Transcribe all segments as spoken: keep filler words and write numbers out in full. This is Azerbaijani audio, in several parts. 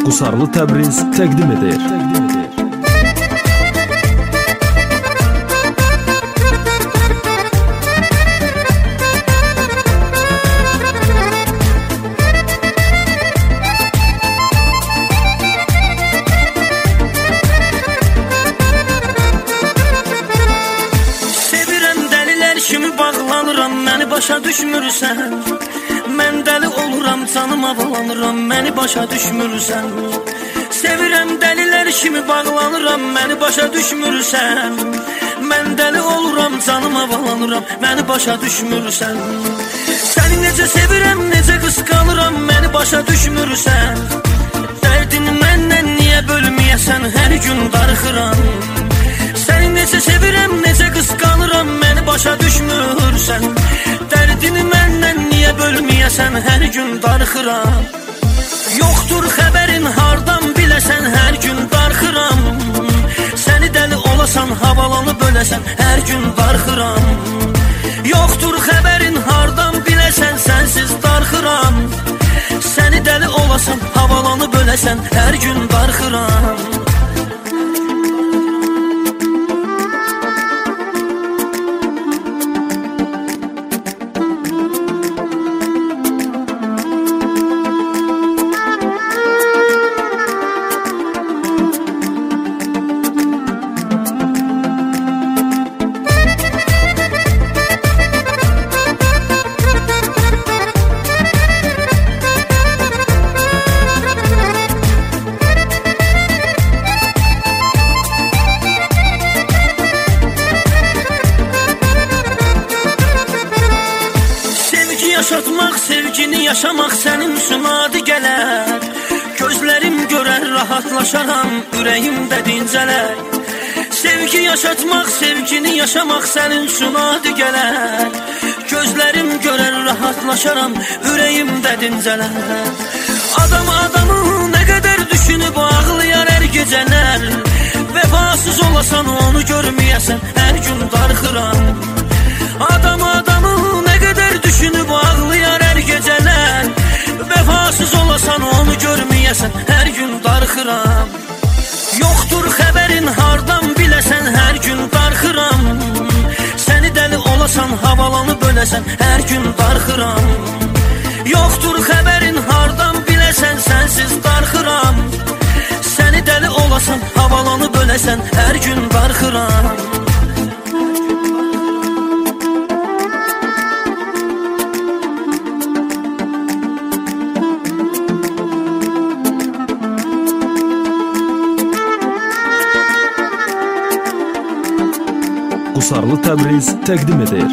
Qusarlı Təbriz təqdim edir. Sevirəm dəlilər kimi bağlanıram, məni başa düşmürsən. Mən dəli oluram, canım havalanıram, məni başa düşmürsən. Sevirəm dəlilər kimi bağlanıram, məni başa düşmürsən. Mən dəli oluram, canım havalanıram, məni başa düşmürsən. Səni necə sevirəm, necə qısqanıram, məni başa düşmürsən. Dərdini məndən niyə bölməyəsən, hər gün darıxıram. Səni necə sevirəm, necə qısqanıram, məni başa düşmürsən. Dərdini məndən niyə bölməyəsən, hər gün darıxıram. Yoxdur xəbərin hardan biləsən, hər gün darıxıram. Səni dəli olasan, havalanı böləsən, hər gün darıxıram. Yoxdur xəbərin hardan biləsən, sənsiz darıxıram. Səni dəli olasan, havalanı böləsən, hər gün darıxıram. Yaşatmaq, sevgini yaşamaq sənin üçün adi gələr. Gözlərim görər, rahatlaşaram, ürəyimdə dincələr. Sevgi yaşatmaq, sevgini yaşamaq sənin üçün adi gələr. Gözlərim görər, rahatlaşaram, ürəyimdə dincələr. Adam adamı nə qədər düşünüb ağlayar hər gecələr. Vəfasız olasan, onu görməyəsən, hər gün darıxıram. Adam adamı nə qədər düşünüb ağlayar hər gecələr. Vəfasız olasan, onu görməyəsən, hər gün darıxıram. Yoxdur xəbərin hardan biləsən, hər gün darıxıram. Səni dəli olasan, havalanı böləsən, hər gün darıxıram. Yoxdur xəbərin hardan biləsən, sənsiz darıxıram. Səni dəli olasan, havalanı böləsən, hər gün darıxıram. Qusarlı Təbriz təqdim edir.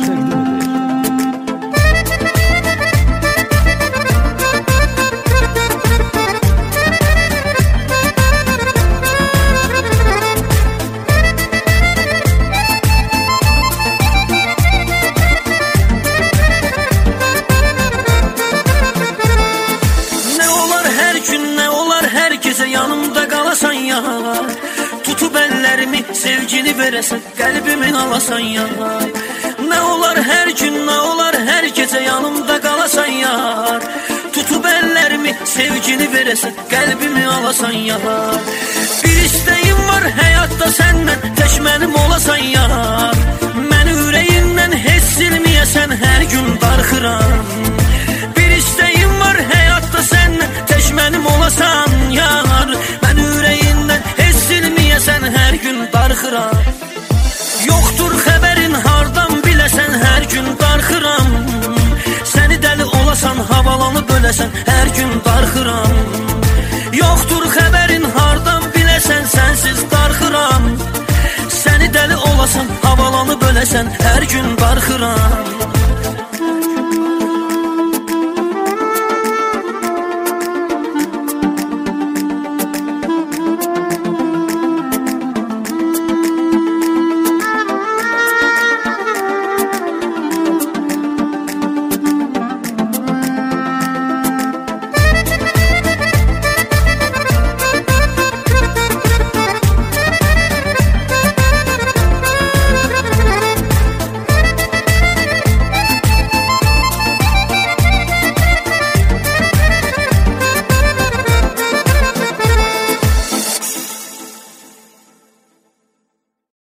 Nə olar hər gün, nə olar hər gecə yanımda qalasan ya. Tutub əllərimi, sevgini verəsən, qəlbimi alasan yar. Nə olar hər gün, nə olar hər gecə yanımda qalasan yar. Tutub əllərimi, sevgini verəsən, qəlbimi alasan yar. Bir istəyim var həyatda səndən, tək mənim olasan yar. Məni ürəyindən heç silməyəsən, hər gün darıxıram. Bir istəyim var həyatda səndən, tək mənim olasan yar. Məni ürəyindən heç silməyəsən, hər gün darıxıram. Yoxdur xəbərin hardan biləsən, hər gün darıxıram. Səni dəli olasan, havalanı böləsən, hər gün darıxıram. Yoxdur xəbərin hardan biləsən, sənsiz darıxıram. Səni dəli olasan, havalanı böləsən, hər gün darıxıram.